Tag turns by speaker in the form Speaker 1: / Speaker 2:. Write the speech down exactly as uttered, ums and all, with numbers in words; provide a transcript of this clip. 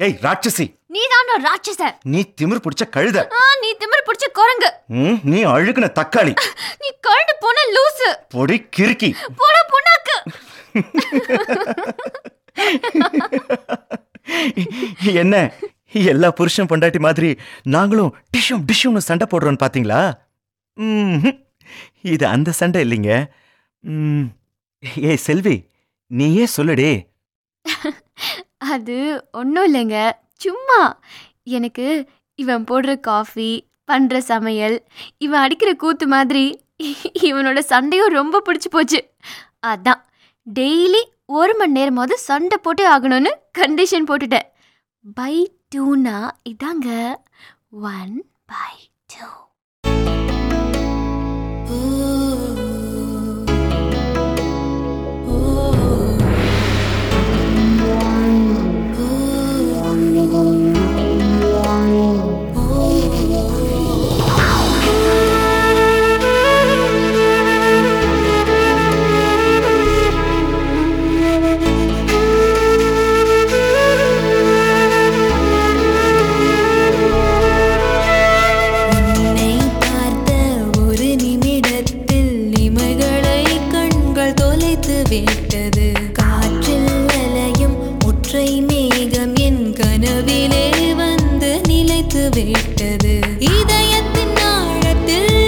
Speaker 1: ஏய் ராட்சசி,
Speaker 2: நீதான்டா ராட்சச.
Speaker 1: நீ திமிர் பிடிச்ச கழுத.
Speaker 2: நீ திமிர் பிடிச்ச குரங்கு.
Speaker 1: நீ அழுகுன தக்காளி.
Speaker 2: நீ கழுந்து போன லூசு.
Speaker 1: பொடி கிறுக்கி.
Speaker 2: போட புண்ணாக்கு.
Speaker 1: என்ன எல்லா புருஷன் பொண்டாட்டி மாதிரி நாங்களும் டிஷ்யூம் டிஷ்யூம்னு சண்டை போடுறோன்னு பாத்தீங்களா? இது அந்த சண்டை இல்லைங்க. ஏ செல்வி, நீயே சொல்லுடே.
Speaker 2: அது ஒன்றும் இல்லைங்க, சும்மா எனக்கு இவன் போடுற காஃபி, பண்ணுற சமையல், இவன் அடிக்கிற கூத்து மாதிரி இவனோட சண்டையும் ரொம்ப பிடிச்சி போச்சு. அதான் டெய்லி ஒரு மணி நேரமாவது சண்டை போட்டே ஆகணும்னு கண்டிஷன் போட்டுட்டேன். பை டூனா இதாங்க, ஒன் பை டூ.
Speaker 3: விட்டது இதயத்தின் ஆழத்தில்